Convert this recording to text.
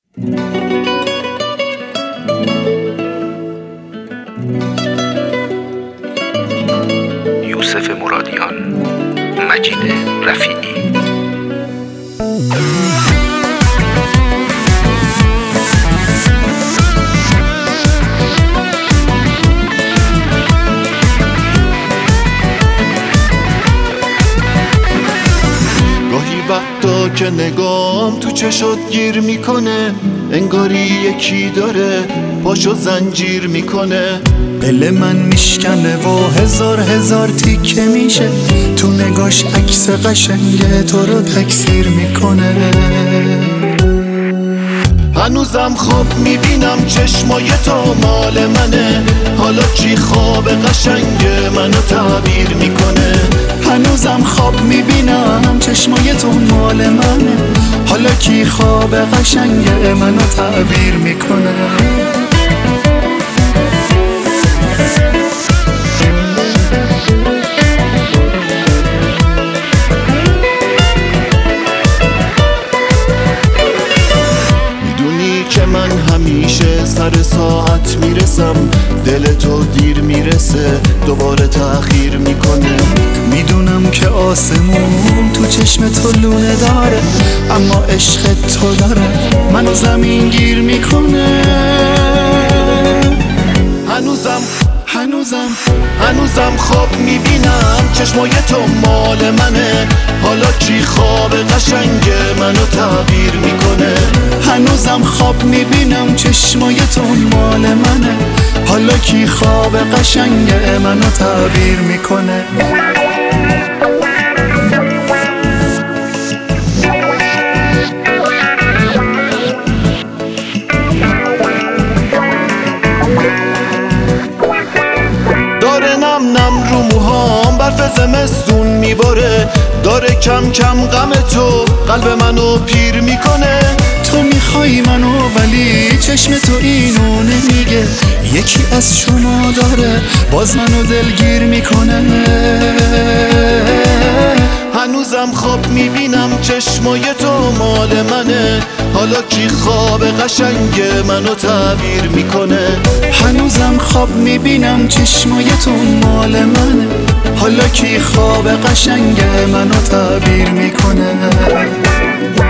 یوسف مرادیان، مجید رفیعی. گاهی وقتا که نگام تو چشات گیر میکنه، انگاری یکی داره پاشو زنجیر میکنه. دل من میشکنه و هزار تیکه میشه، تو نگاش عکس قشنگ تو رو تکثیر میکنه. هنوزم خواب میبینم چشمای تو مال منه، حالا کی خواب قشنگ منو تعبیر میکنه. هنوزم خواب میبینم چشمای تو مال منه، حالا کی خواب قشنگ منو تعبیر میکنه. که من همیشه سر ساعت میرسم، دل تو دیر میرسه دوباره تأخیر میکنه. میدونم که آسمون تو چشم تو لونه داره، اما عشق تو داره منو زمین گیر میکنه. هنوزم خواب میبینم چشمای تو مال منه، حالا کی خواب قشنگ منو تعبیر میکنه. هنوزم خواب میبینم چشمای تو مال منه، حالا کی خواب قشنگ منو تعبیر میکنه. داره نم رو موهام برف زمستون میباره، داره کم کم غم تو قلب منو پیر میکنه. تو میخوای منو ولی چشم تو اینو نمیگه، یکی از شما داره باز منو دلگیر میکنه. هنوزم خواب میبینم چشمای تو مال منه، حالا کی خواب قشنگ منو تعبیر میکنه. هنوزم خواب میبینم چشمای تو مال منه، حالا کی خواب قشنگ منو تعبیر میکنه.